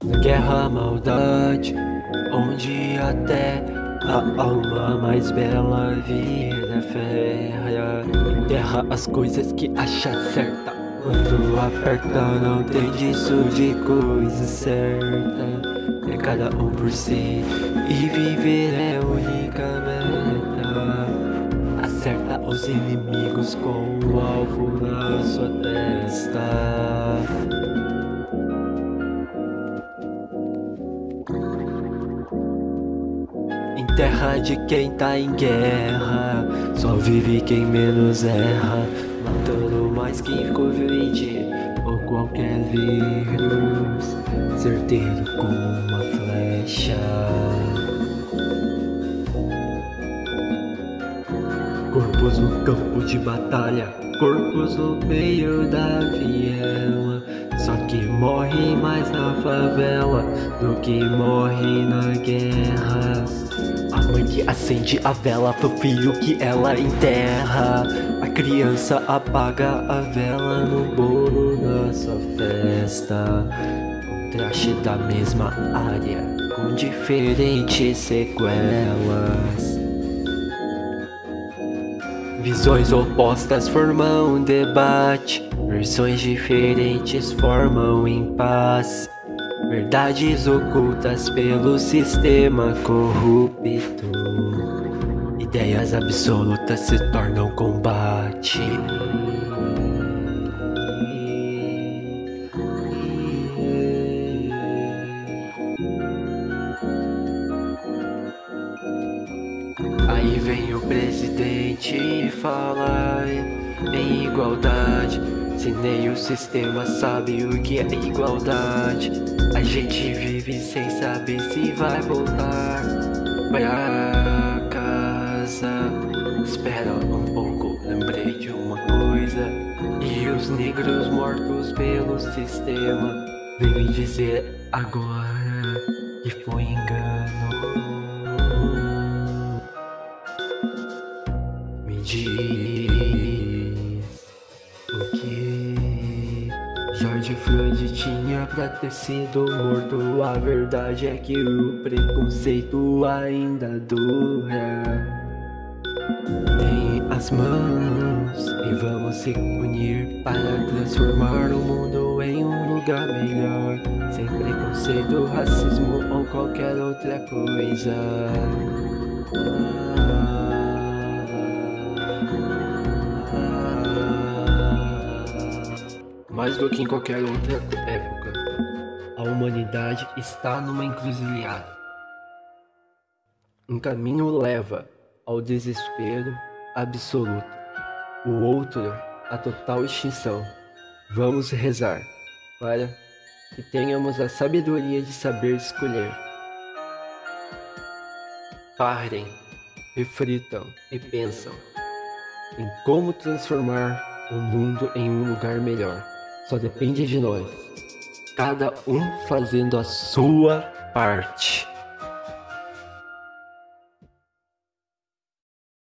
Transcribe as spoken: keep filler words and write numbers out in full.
Na guerra, a maldade, onde até a alma mais bela vira férrea. Enterra as coisas que acha certa. Quando aperta, não tem disso de coisa certa. É cada um por si e viver é a única meta. Acerta os inimigos com o alvo na sua testa. Em terra de quem tá em guerra, só vive quem menos erra, matando mais que Covid ou qualquer vírus, certeiro como uma flecha. Corpos no campo de batalha, corpos no meio da viela. Só que morre mais na favela do que morre na guerra. A mãe que acende a vela pro filho que ela enterra. A criança apaga a vela no bolo da sua festa. Contraste da mesma área, com diferentes sequelas. Visões opostas formam um debate, versões diferentes formam impasse. Verdades ocultas pelo sistema corrupto, ideias absolutas se tornam combate. Aí vem o presidente e fala em igualdade, se nem o sistema sabe o que é igualdade. A gente vive sem saber se vai voltar pra casa. Espera um pouco, lembrei de uma coisa. E os negros mortos pelo sistema vem me dizer agora que foi engano. Me diz o que George Floyd tinha pra ter sido morto. A verdade é que o preconceito ainda dura. Tem as mãos e vamos se unir para transformar o mundo em um lugar melhor, sem preconceito, racismo ou qualquer outra coisa. Mais do que em qualquer outra época, a humanidade está numa encruzilhada. Um caminho leva ao desespero absoluto, o outro à total extinção. Vamos rezar para que tenhamos a sabedoria de saber escolher. Parem, reflitam e pensam em como transformar o mundo em um lugar melhor. Só depende de nós, cada um fazendo a sua parte.